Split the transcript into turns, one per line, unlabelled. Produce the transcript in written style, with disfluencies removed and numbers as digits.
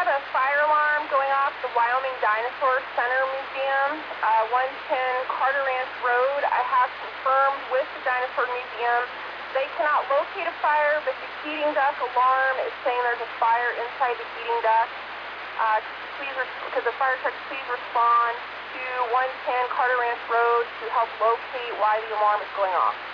got a fire alarm going off the Wyoming Dinosaur Center Museum, 110 Carter Ranch Road. I have confirmed with the Dinosaur Museum. They cannot locate a fire, but the heating duct alarm is saying there's a fire inside the heating duct. Could the fire truck please respond to 110 Carter Ranch Road to help locate why the alarm is going off?